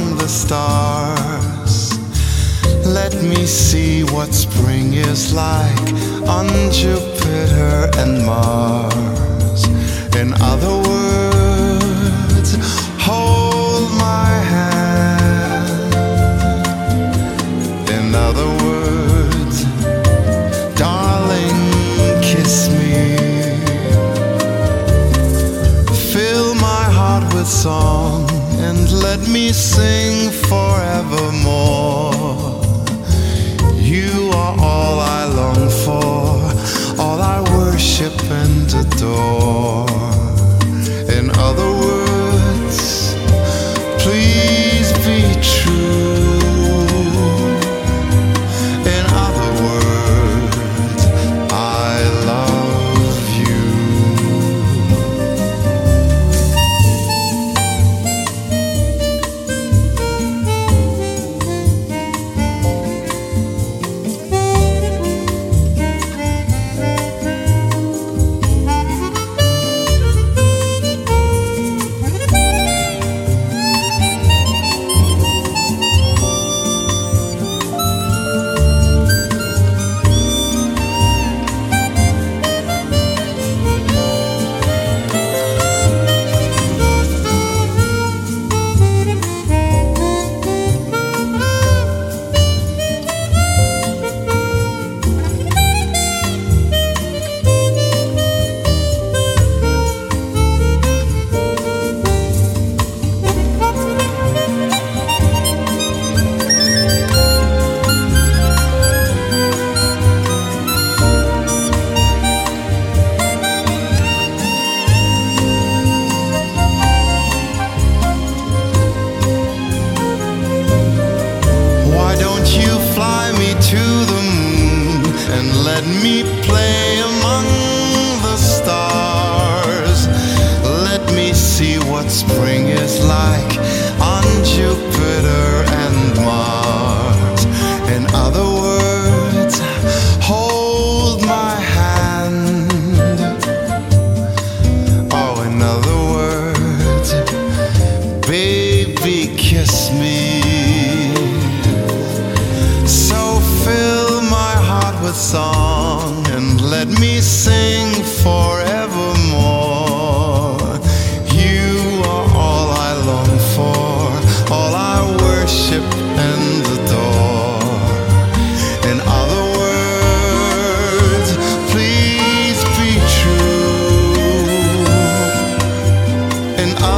among the stars. Let me see what spring is like on Jupiter and Mars. In other words, hold my hand. In other words, darling, kiss me. Fill my heart with song and let me sing forevermore. You are all I long for, all I worship and adore. In other words, please be true. In other words, I love you. Let me play among the stars. Let me see what spring is like on Jupiter and Mars. In other words, hold my hand. Oh, in other words, baby, kiss me. So fill my heart with song and let me sing forevermore. You are all I long for, all I worship and adore. In other words, please be true. In